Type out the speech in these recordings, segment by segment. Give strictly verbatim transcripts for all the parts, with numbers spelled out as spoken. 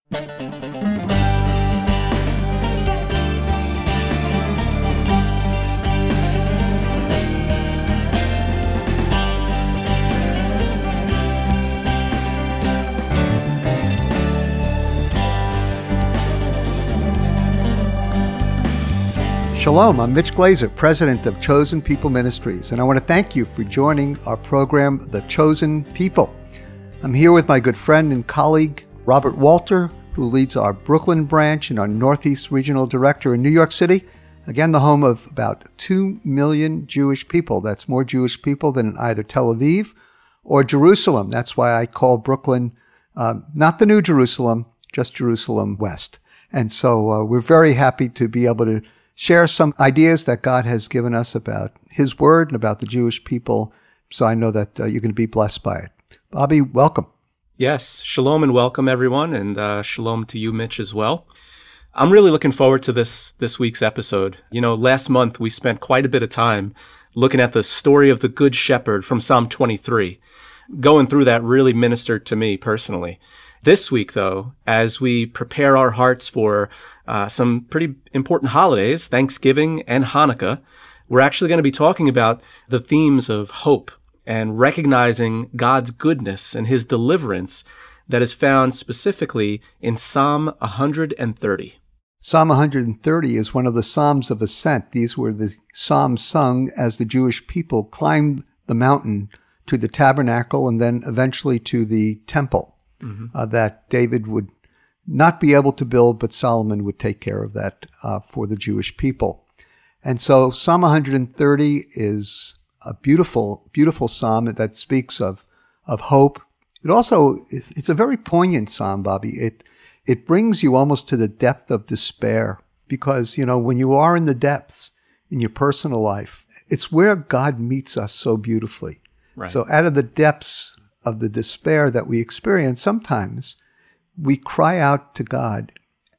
Shalom, I'm Mitch Glazer, president of Chosen People Ministries, and I want to thank you for joining our program, The Chosen People. I'm here with my good friend and colleague, Robert Walter, who leads our Brooklyn branch and our Northeast Regional Director in New York City, again, the home of about two million Jewish people. That's more Jewish people than in either Tel Aviv or Jerusalem. That's why I call Brooklyn uh, not the New Jerusalem, just Jerusalem West. And so uh, we're very happy to be able to share some ideas that God has given us about His Word and about the Jewish people. So I know that uh, you're going to be blessed by it. Bobby, welcome. Yes, shalom and welcome, everyone, and uh, shalom to you, Mitch, as well. I'm really looking forward to this this week's episode. You know, last month we spent quite a bit of time looking at the story of the Good Shepherd from Psalm twenty-three. Going through that really ministered to me personally. This week, though, as we prepare our hearts for uh, some pretty important holidays, Thanksgiving and Hanukkah, we're actually going to be talking about the themes of hope and recognizing God's goodness and His deliverance that is found specifically in Psalm one hundred thirty. Psalm one hundred thirty is one of the Psalms of Ascent. These were the Psalms sung as the Jewish people climbed the mountain to the tabernacle and then eventually to the temple. Mm-hmm. Uh, that David would not be able to build, but Solomon would take care of that uh, for the Jewish people. And so Psalm one hundred thirty is a beautiful, beautiful psalm that speaks of of hope. It also, is, it's a very poignant psalm, Bobby. It it brings you almost to the depth of despair because, you know, when you are in the depths in your personal life, it's where God meets us so beautifully. Right. So out of the depths of the despair that we experience, sometimes we cry out to God.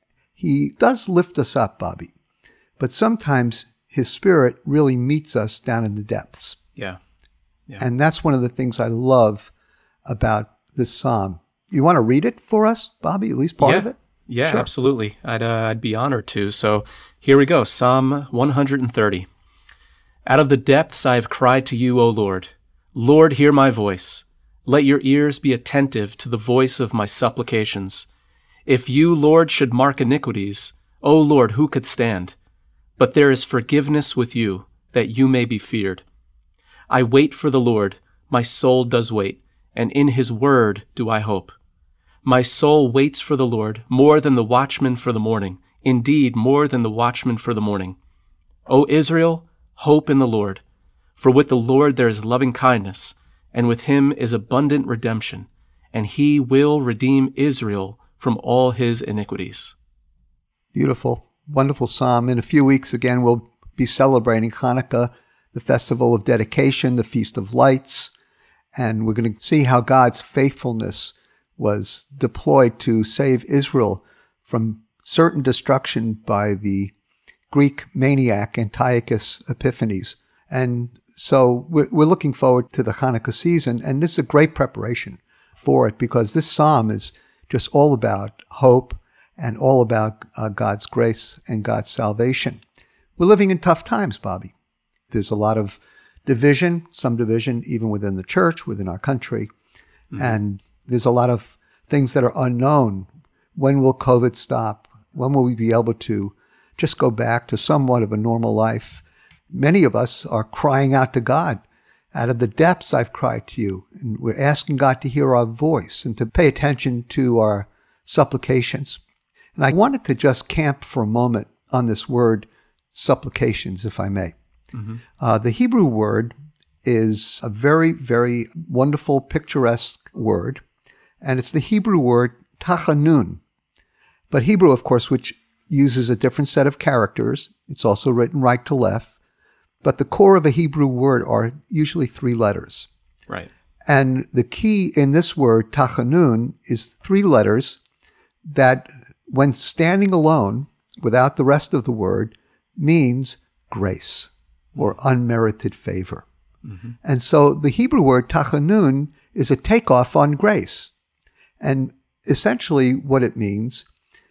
He does lift us up, Bobby, but sometimes His Spirit really meets us down in the depths. Yeah. yeah. And that's one of the things I love about this psalm. You want to read it for us, Bobby, at least part yeah. of it? Yeah, sure. Absolutely. I'd, uh, I'd be honored to. So here we go, Psalm one hundred thirty. Out of the depths I have cried to you, O Lord. Lord, hear my voice. Let your ears be attentive to the voice of my supplications. If you, Lord, should mark iniquities, O Lord, who could stand? But there is forgiveness with you, that you may be feared. I wait for the Lord, my soul does wait, and in His word do I hope. My soul waits for the Lord more than the watchman for the morning, indeed more than the watchman for the morning. O Israel, hope in the Lord, for with the Lord there is loving kindness, and with Him is abundant redemption, and He will redeem Israel from all his iniquities. Beautiful, wonderful psalm. In a few weeks, again, we'll be celebrating Hanukkah, the festival of dedication, the Feast of Lights, and we're going to see how God's faithfulness was deployed to save Israel from certain destruction by the Greek maniac Antiochus Epiphanes. And so we're, we're looking forward to the Hanukkah season, and this is a great preparation for it because this psalm is just all about hope and all about uh, God's grace and God's salvation. We're living in tough times, Bobby. There's a lot of division, some division even within the church, within our country, mm-hmm. and there's a lot of things that are unknown. When will COVID stop? When will we be able to just go back to somewhat of a normal life? Many of us are crying out to God. Out of the depths I've cried to you. And we're asking God to hear our voice and to pay attention to our supplications. And I wanted to just camp for a moment on this word, supplications, if I may. Mm-hmm. Uh, the Hebrew word is a very, very wonderful, picturesque word. And it's the Hebrew word tachanun. But Hebrew, of course, which uses a different set of characters. It's also written right to left. But the core of a Hebrew word are usually three letters. Right. And the key in this word, tachanun, is three letters that, when standing alone, without the rest of the word, means grace or unmerited favor. Mm-hmm. And so the Hebrew word tachanun is a takeoff on grace. And essentially what it means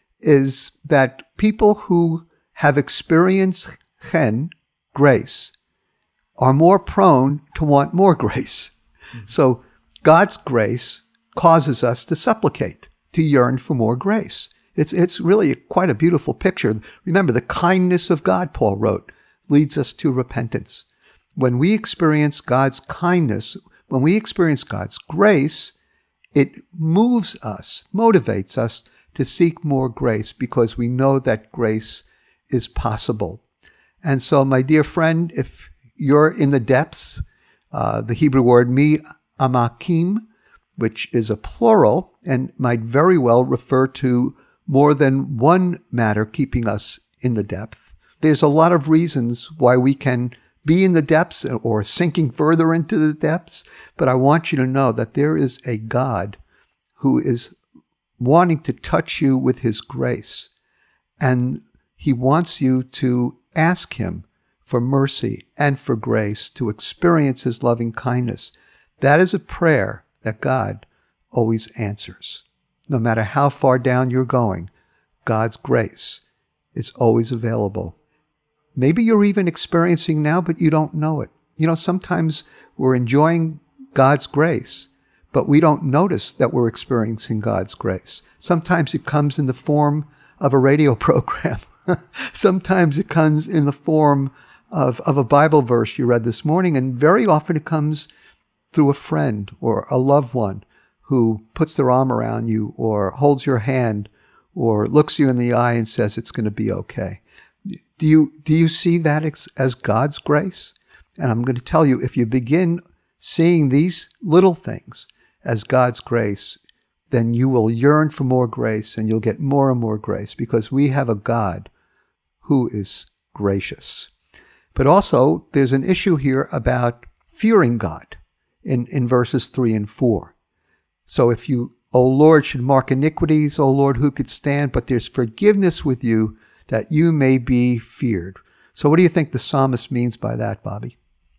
is that people who have experienced chen, grace, are more prone to want more grace. Mm-hmm. So God's grace causes us to supplicate, to yearn for more grace. It's it's really quite a beautiful picture. Remember, the kindness of God, Paul wrote, leads us to repentance. When we experience God's kindness, when we experience God's grace, it moves us, motivates us to seek more grace because we know that grace is possible. And so, my dear friend, if you're in the depths, uh, the Hebrew word mi amakim, which is a plural and might very well refer to more than one matter keeping us in the depth. There's a lot of reasons why we can be in the depths or sinking further into the depths, but I want you to know that there is a God who is wanting to touch you with his grace, and he wants you to ask him for mercy and for grace to experience his loving kindness. That is a prayer that God always answers. No matter how far down you're going, God's grace is always available. Maybe you're even experiencing now, but you don't know it. You know, sometimes we're enjoying God's grace, but we don't notice that we're experiencing God's grace. Sometimes it comes in the form of a radio program. Sometimes it comes in the form of, of a Bible verse you read this morning, and very often it comes through a friend or a loved one who puts their arm around you or holds your hand or looks you in the eye and says it's going to be okay. Do you, do you see that as God's grace? And I'm going to tell you, if you begin seeing these little things as God's grace, then you will yearn for more grace and you'll get more and more grace because we have a God who is gracious. But also, there's an issue here about fearing God in, in verses three and four. So if you, O Lord, should mark iniquities, O Lord, who could stand? But there's forgiveness with you that you may be feared. So what do you think the psalmist means by that, Bobby?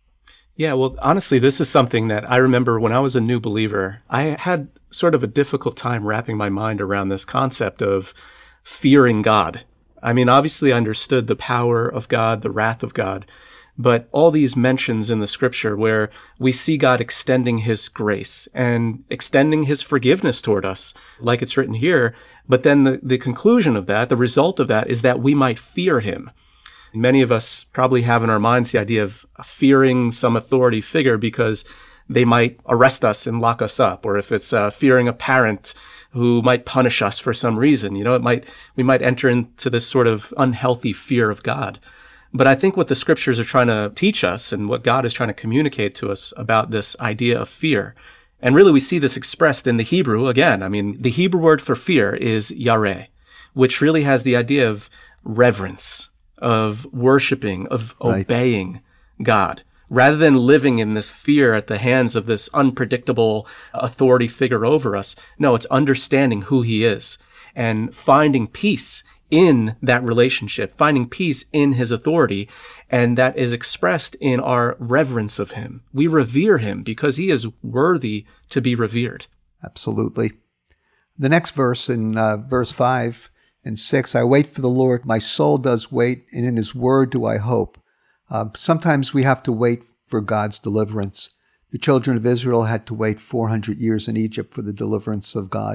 Yeah, well, honestly, this is something that I remember when I was a new believer. I had sort of a difficult time wrapping my mind around this concept of fearing God. I mean, obviously, I understood the power of God, the wrath of God, but all these mentions in the scripture where we see God extending his grace and extending his forgiveness toward us, like it's written here, but then the, the conclusion of that, the result of that is that we might fear him. Many of us probably have in our minds the idea of fearing some authority figure because they might arrest us and lock us up, or if it's uh, fearing a parent who might punish us for some reason. You know, it might we might enter into this sort of unhealthy fear of God. But I think what the scriptures are trying to teach us and what God is trying to communicate to us about this idea of fear, and really we see this expressed in the Hebrew again. I mean, the Hebrew word for fear is yareh, which really has the idea of reverence, of worshiping, of right. obeying God, rather than living in this fear at the hands of this unpredictable authority figure over us. No, it's understanding who he is and finding peace in that relationship, finding peace in his authority, and that is expressed in our reverence of him. We revere him because he is worthy to be revered. Absolutely. The next verse in uh, verse five and six, I wait for the Lord, my soul does wait, and in his word do I hope. Uh, sometimes we have to wait for God's deliverance. The children of Israel had to wait four hundred years in Egypt for the deliverance of God.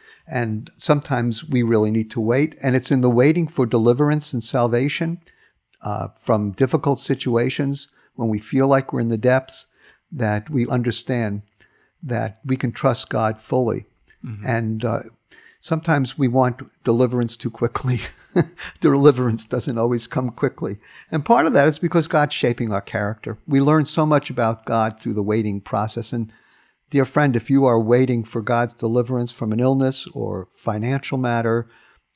And sometimes we really need to wait. And it's in the waiting for deliverance and salvation uh, from difficult situations, when we feel like we're in the depths, that we understand that we can trust God fully. Mm-hmm. And uh, sometimes we want deliverance too quickly. Deliverance doesn't always come quickly. And part of that is because God's shaping our character. We learn so much about God through the waiting process. And dear friend, if you are waiting for God's deliverance from an illness or financial matter,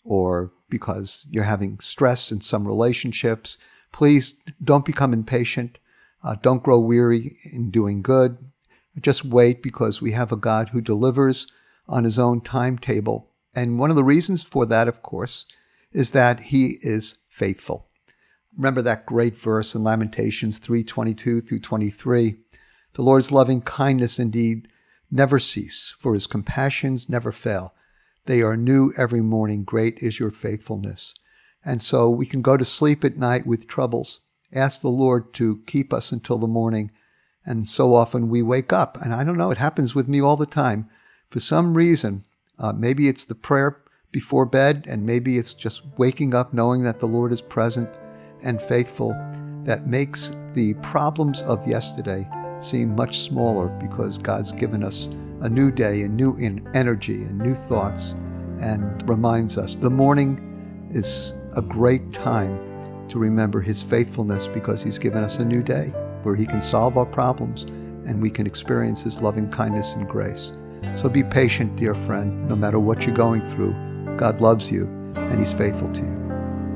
or because you're having stress in some relationships, please don't become impatient. Uh, don't grow weary in doing good. Just wait, because we have a God who delivers on his own timetable. And one of the reasons for that, of course, is that he is faithful. Remember that great verse in Lamentations three twenty-two through twenty-three. The Lord's loving kindness indeed never cease, for his compassions never fail. They are new every morning. Great is your faithfulness. And so we can go to sleep at night with troubles. Ask the Lord to keep us until the morning. And so often we wake up. And I don't know, it happens with me all the time. For some reason, uh, maybe it's the prayer before bed, and maybe it's just waking up knowing that the Lord is present and faithful, that makes the problems of yesterday seem much smaller, because God's given us a new day and new energy and new thoughts, and reminds us the morning is a great time to remember his faithfulness, because he's given us a new day where he can solve our problems and we can experience his loving kindness and grace. So be patient, dear friend, no matter what you're going through. God loves you and he's faithful to you.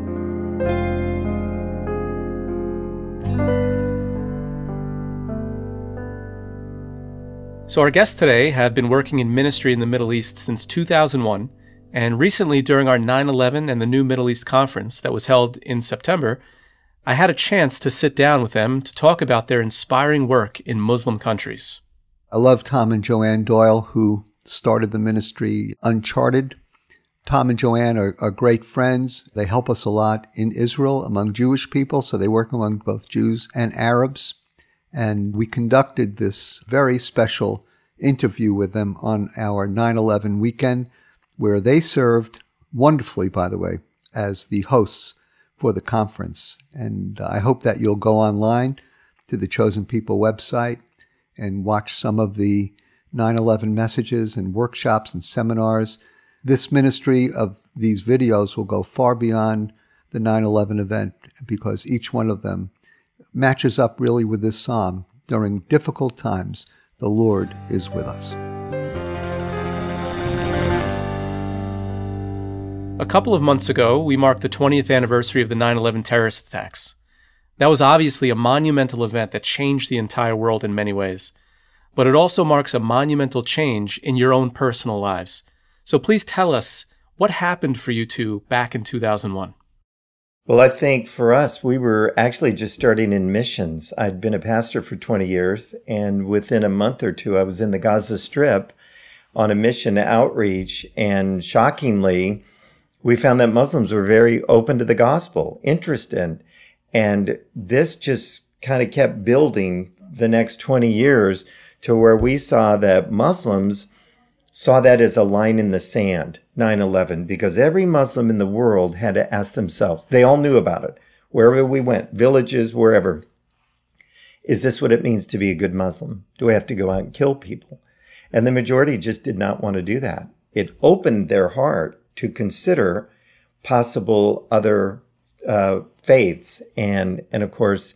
So our guests today have been working in ministry in the Middle East since two thousand one, and recently during our nine eleven and the New Middle East Conference that was held in September, I had a chance to sit down with them to talk about their inspiring work in Muslim countries. I love Tom and Joanne Doyle, who started the ministry Uncharted. Tom and Joanne are, are great friends. They help us a lot in Israel among Jewish people, so they work among both Jews and Arabs. And we conducted this very special interview with them on our nine eleven weekend, where they served wonderfully, by the way, as the hosts for the conference. And I hope that you'll go online to the Chosen People website and watch some of the nine eleven messages and workshops and seminars. This ministry of these videos will go far beyond the nine eleven event, because each one of them matches up really with this psalm. During difficult times, the Lord is with us. A couple of months ago, we marked the twentieth anniversary of the nine eleven terrorist attacks. That was obviously a monumental event that changed the entire world in many ways. But it also marks a monumental change in your own personal lives. So please tell us, what happened for you two back in two thousand one? Well, I think for us, we were actually just starting in missions. I'd been a pastor for twenty years, and within a month or two, I was in the Gaza Strip on a mission outreach, and shockingly, we found that Muslims were very open to the gospel, interested, and this just kind of kept building the next twenty years to where we saw that Muslims saw that as a line in the sand, nine eleven, because every Muslim in the world had to ask themselves, they all knew about it, wherever we went, villages, wherever, is this what it means to be a good Muslim? Do I have to go out and kill people? And the majority just did not want to do that. It opened their heart to consider possible other uh, faiths. And, and of course,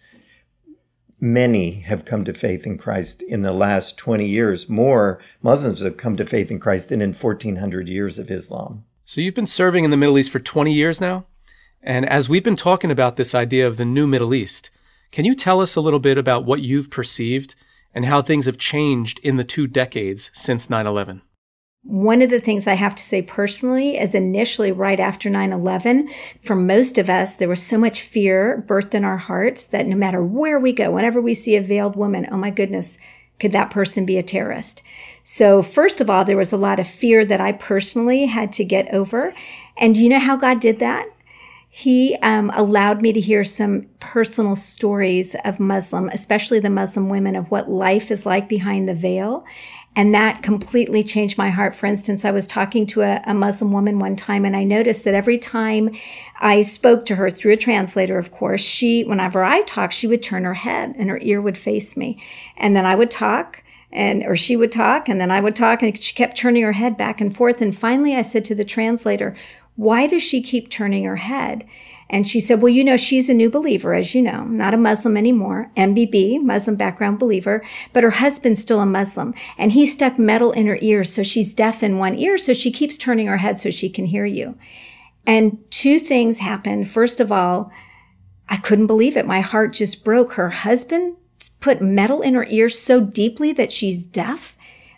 many have come to faith in Christ in the last twenty years. More Muslims have come to faith in Christ than in fourteen hundred years of Islam. So you've been serving in the Middle East for twenty years now? And as we've been talking about this idea of the new Middle East, can you tell us a little bit about what you've perceived and how things have changed in the two decades since nine eleven? One of the things I have to say personally is initially right after nine eleven, for most of us, there was so much fear birthed in our hearts that no matter where we go, whenever we see a veiled woman, oh my goodness, could that person be a terrorist? So first of all, there was a lot of fear that I personally had to get over. And do you know how God did that? He um, allowed me to hear some personal stories of Muslim, especially the Muslim women, of what life is like behind the veil. And that completely changed my heart. For instance, I was talking to a, a Muslim woman one time, and I noticed that every time I spoke to her through a translator, of course, she, whenever I talked, she would turn her head and her ear would face me. And then I would talk, and or she would talk, and then I would talk, and she kept turning her head back and forth. And finally, I said to the translator, why does she keep turning her head? And she said, well, you know, she's a new believer, as you know, not a Muslim anymore, M B B, Muslim background believer, but her husband's still a Muslim, and he stuck metal in her ears, so she's deaf in one ear, so she keeps turning her head so she can hear you. And two things happened. First of all, I couldn't believe it. My heart just broke. Her husband put metal in her ears so deeply that she's deaf.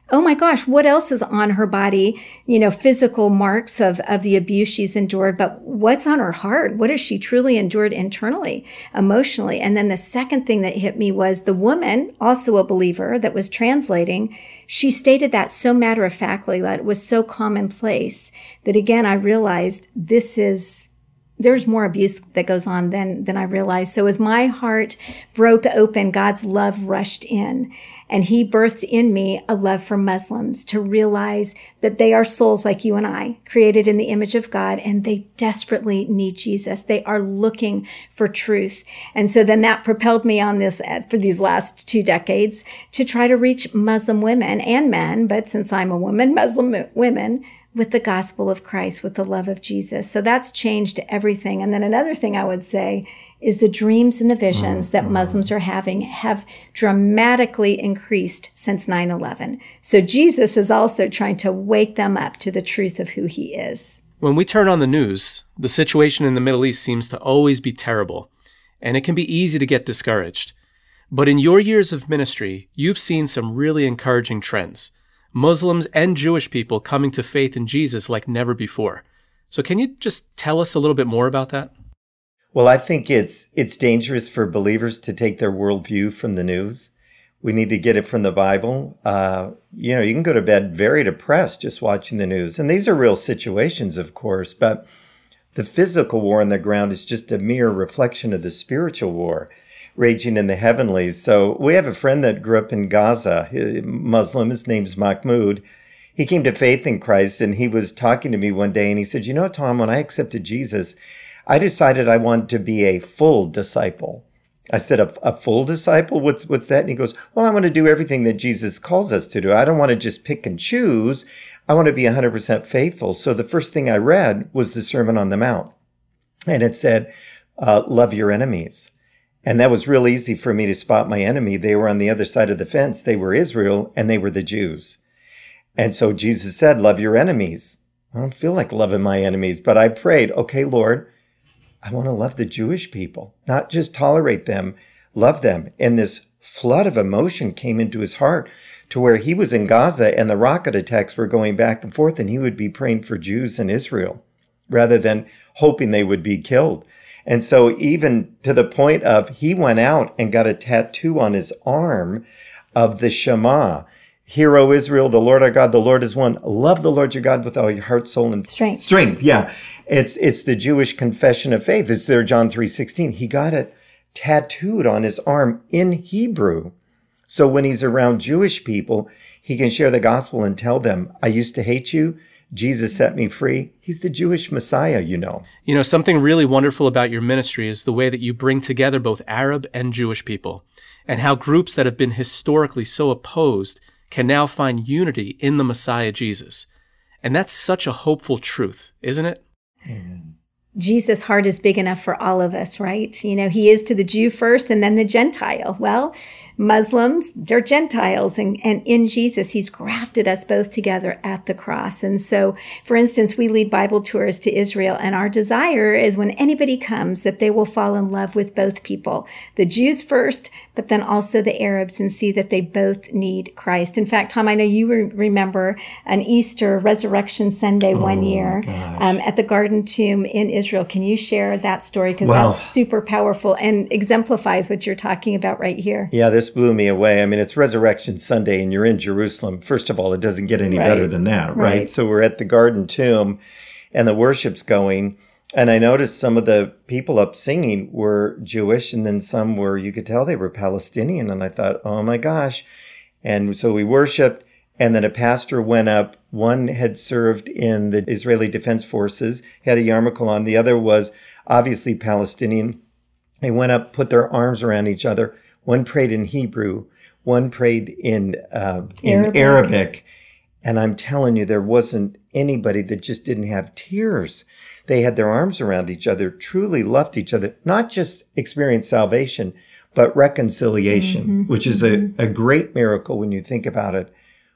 oh my gosh, what else is on her body? You know, physical marks of, of the abuse she's endured, but what's on her heart? What has she truly endured internally, emotionally? And then the second thing that hit me was the woman, also a believer that was translating, she stated that so matter-of-factly, that it was so commonplace that again, I realized this is, there's more abuse that goes on than, than I realized. So as my heart broke open, God's love rushed in, and he birthed in me a love for Muslims, to realize that they are souls like you and I, created in the image of God, and they desperately need Jesus. They are looking for truth. And so then that propelled me on this for these last two decades to try to reach Muslim women and men, but since I'm a woman, Muslim women, with the gospel of Christ, with the love of Jesus. So that's changed everything. And then another thing I would say is the dreams and the visions that Muslims are having have dramatically increased since nine eleven. So Jesus is also trying to wake them up to the truth of who he is. When we turn on the news, the situation in the Middle East seems to always be terrible, and it can be easy to get discouraged. But in your years of ministry, you've seen some really encouraging trends. Muslims and Jewish people coming to faith in Jesus like never before. So can you just tell us a little bit more about that? Well, I think it's it's dangerous for believers to take their worldview from the news. We need to get it from the Bible. Uh, you know, you can go to bed very depressed just watching the news. And these are real situations, of course, but the physical war on the ground is just a mere reflection of the spiritual war raging in the heavenlies. So we have a friend that grew up in Gaza, Muslim. His name's Mahmoud. He came to faith in Christ, and he was talking to me one day, and he said, you know, Tom, when I accepted Jesus, I decided I wanted to be a full disciple. I said, a, a full disciple? What's what's that? And he goes, well, I want to do everything that Jesus calls us to do. I don't want to just pick and choose. I want to be one hundred percent faithful. So the first thing I read was the Sermon on the Mount. And it said, uh, love your enemies. And that was real easy for me to spot my enemy. They were on the other side of the fence. They were Israel, and they were the Jews. And so Jesus said, love your enemies. I don't feel like loving my enemies, but I prayed, okay, Lord, I want to love the Jewish people, not just tolerate them, love them. And this flood of emotion came into his heart to where he was in Gaza and the rocket attacks were going back and forth, and he would be praying for Jews in Israel rather than hoping they would be killed. And so even to the point of he went out and got a tattoo on his arm of the Shema. Hear, O Israel, the Lord our God, the Lord is one. Love the Lord your God with all your heart, soul, and strength. Strength, yeah. It's it's the Jewish confession of faith. It's there, John three sixteen. He got it tattooed on his arm in Hebrew. So when he's around Jewish people, he can share the gospel and tell them, I used to hate you. Jesus set me free. He's the Jewish Messiah, you know. You know, something really wonderful about your ministry is the way that you bring together both Arab and Jewish people, and how groups that have been historically so opposed can now find unity in the Messiah Jesus. And that's such a hopeful truth, isn't it? Amen. Jesus' heart is big enough for all of us, right? You know, he is to the Jew first and then the Gentile. Well, Muslims, they're Gentiles. And, and in Jesus, he's grafted us both together at the cross. And so, for instance, we lead Bible tours to Israel, and our desire is when anybody comes that they will fall in love with both people, the Jews first, but then also the Arabs, and see that they both need Christ. In fact, Tom, I know you re- remember an Easter Resurrection Sunday oh, one year um, at the Garden Tomb in Israel. Can you share that story? Because wow. that's super powerful and exemplifies what you're talking about right here. Yeah, this blew me away. I mean, it's Resurrection Sunday and you're in Jerusalem. First of all, it doesn't get any right. better than that, right? right? So we're at the Garden Tomb and the worship's going. And I noticed some of the people up singing were Jewish, and then some were, you could tell they were Palestinian. And I thought, oh my gosh. And so we worshiped. And then a pastor went up. One had served in the Israeli Defense Forces, had a yarmulke on. The other was obviously Palestinian. They went up, put their arms around each other. One prayed in Hebrew. One prayed in uh, in Arabic. Arabic. And I'm telling you, there wasn't anybody that just didn't have tears. They had their arms around each other, truly loved each other, not just experienced salvation, but reconciliation, mm-hmm. which is mm-hmm. a, a great miracle when you think about it.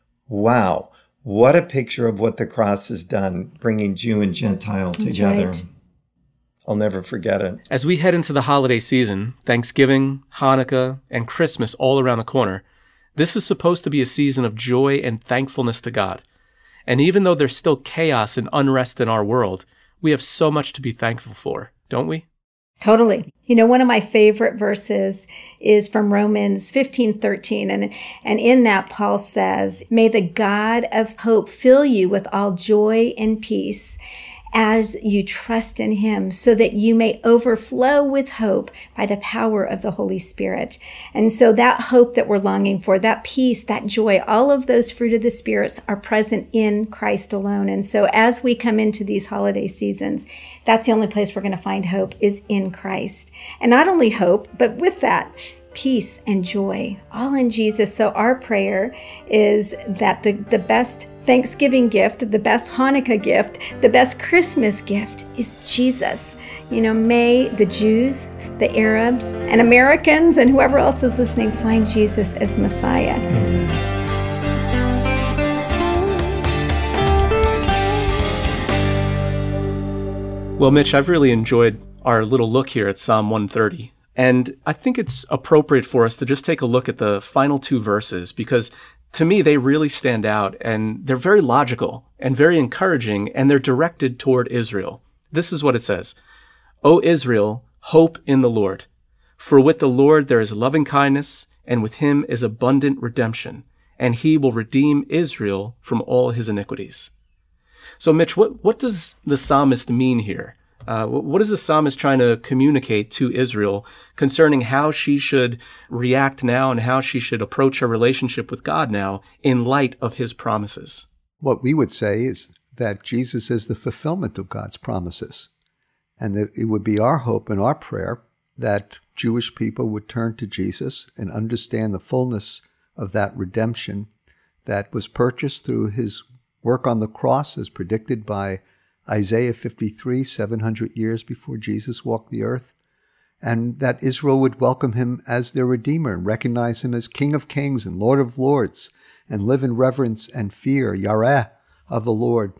Wow, what a picture of what the cross has done, bringing Jew and Gentile That's together. Right. I'll never forget it. As we head into the holiday season, Thanksgiving, Hanukkah, and Christmas all around the corner, This is supposed to be a season of joy and thankfulness to God. And even though there's still chaos and unrest in our world, we have so much to be thankful for, don't we? Totally. You know, one of my favorite verses is from Romans fifteen thirteen. And, and in that, Paul says, "May the God of hope fill you with all joy and peace as you trust in him, so that you may overflow with hope by the power of the Holy Spirit." And so that hope that we're longing for, that peace, that joy, all of those fruit of the spirits are present in Christ alone. And so as we come into these holiday seasons, that's the only place we're going to find hope, is in Christ. And not only hope, but with that, peace and joy, all in Jesus. So our prayer is that the, the best Thanksgiving gift, the best Hanukkah gift, the best Christmas gift is Jesus. You know, may the Jews, the Arabs, and Americans, and whoever else is listening find Jesus as Messiah. Amen. Well, Mitch, I've really enjoyed our little look here at Psalm one thirty. And I think it's appropriate for us to just take a look at the final two verses, because to me, they really stand out, and they're very logical and very encouraging, and they're directed toward Israel. This is what it says: "O Israel, hope in the Lord. For with the Lord there is loving kindness, and with him is abundant redemption, and he will redeem Israel from all his iniquities." So, Mitch, what, what does the psalmist mean here? Uh, what is the psalmist trying to communicate to Israel concerning how she should react now and how she should approach her relationship with God now in light of his promises? What we would say is that Jesus is the fulfillment of God's promises, and that it would be our hope and our prayer that Jewish people would turn to Jesus and understand the fullness of that redemption that was purchased through his work on the cross, as predicted by Isaiah fifty-three, seven hundred years before Jesus walked the earth, and that Israel would welcome him as their Redeemer and recognize him as King of Kings and Lord of Lords, and live in reverence and fear, yareh, of the Lord.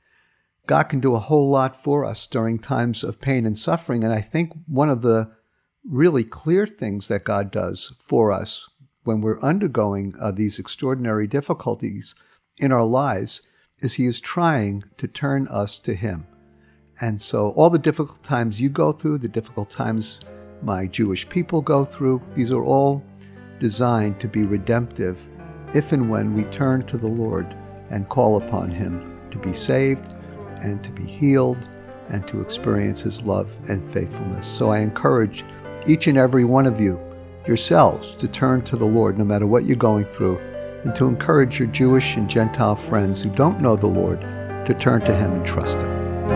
God can do a whole lot for us during times of pain and suffering, and I think one of the really clear things that God does for us when we're undergoing uh, these extraordinary difficulties in our lives is he is trying to turn us to him. And so all the difficult times you go through, the difficult times my Jewish people go through, these are all designed to be redemptive if and when we turn to the Lord and call upon him to be saved and to be healed and to experience his love and faithfulness. So I encourage each and every one of you yourselves to turn to the Lord no matter what you're going through, and to encourage your Jewish and Gentile friends who don't know the Lord to turn to him and trust him.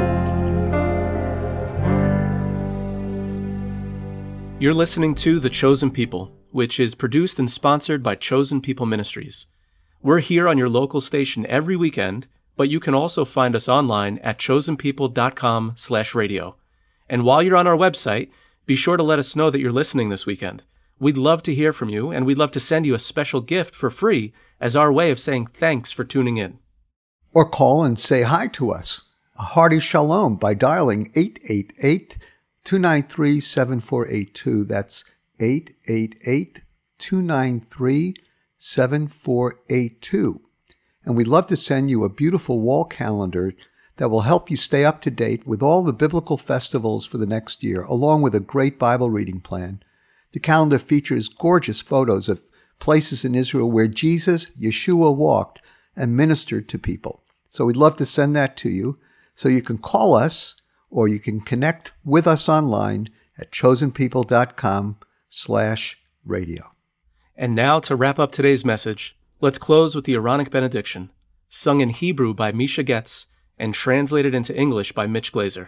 You're listening to The Chosen People, which is produced and sponsored by Chosen People Ministries. We're here on your local station every weekend, but you can also find us online at chosenpeople.com slash radio. And while you're on our website, be sure to let us know that you're listening this weekend. We'd love to hear from you, and we'd love to send you a special gift for free as our way of saying thanks for tuning in. Or call and say hi to us. A hearty shalom by dialing eight eight eight, two nine three, seven four eight two. That's eight eight eight, two nine three, seven four eight two. And we'd love to send you a beautiful wall calendar that will help you stay up to date with all the biblical festivals for the next year, along with a great Bible reading plan. The calendar features gorgeous photos of places in Israel where Jesus, Yeshua, walked and ministered to people. So we'd love to send that to you. So you can call us or you can connect with us online at chosenpeople.com slash radio. And now to wrap up today's message, let's close with the Aaronic benediction, sung in Hebrew by Misha Getz and translated into English by Mitch Glazer.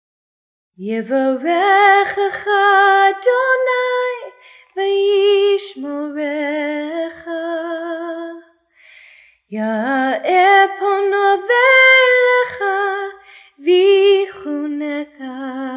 Yevarechecha Adonai v'yishmorecha, Ya'er pono v'elecha v'chuneka,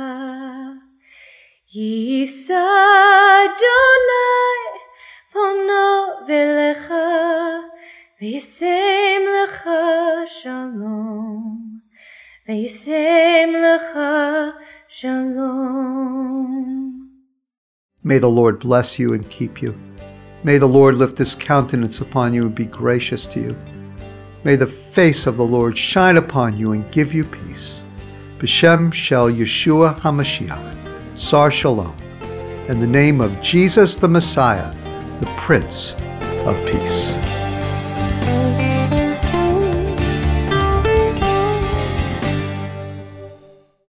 Yisa Adonai pono v'elecha v'yisem lecha shalom, v'yisem lecha Shalom. May the Lord bless you and keep you. May the Lord lift his countenance upon you and be gracious to you. May the face of the Lord shine upon you and give you peace. B'Shem Shel Yeshua HaMashiach, Sar Shalom, in the name of Jesus the Messiah, the Prince of Peace.